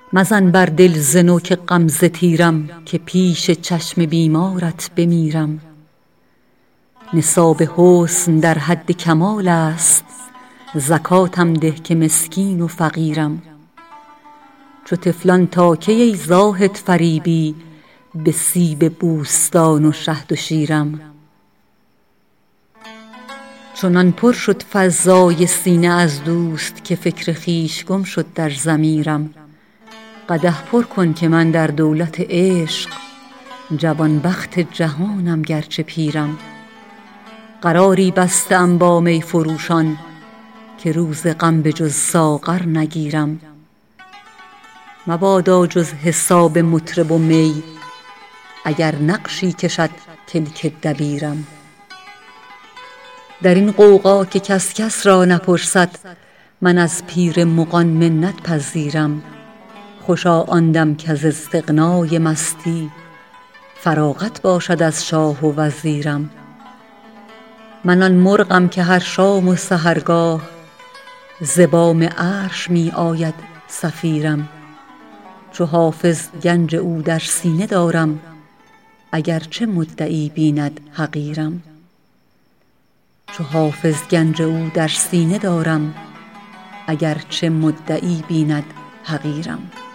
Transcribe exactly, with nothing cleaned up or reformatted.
مزن بر دل ز نوک غمزه تیرم، که پیش چشم بیمارت بمیرم. نصاب حسن در حد کمال است، زکاتم ده که مسکین و فقیرم. چو طفلان تا کی ای زاهد فریبی، به سیب بوستان و شهد و شیرم. چنان پر شد فضای سینه از دوست، که فکر خویش گم شد در ضمیرم. قدح پر کن که من در دولت عشق، جوان بخت جهانم گرچه پیرم. قراری بسته ام با می فروشان، که روز غم به جز ساغر نگیرم. مبادا جز حساب مطرب و می، اگر نقشی کشد کلک دبیرم. در این غوغا که کس کس را نپرسد، من از پیر مغان منت پذیرم. خوشا آن دم کز استغنای مستی، فراغت باشد از شاه و وزیرم. من آن مرغم که هر شام و سحرگاه، ز بام عرش می آید صفیرم. چو حافظ گنج او در سینه دارم، اگر چه مدعی بیند حقیرم. چو حافظ گنج او در سینه دارم، اگر چه مدعی بیند حقیرم.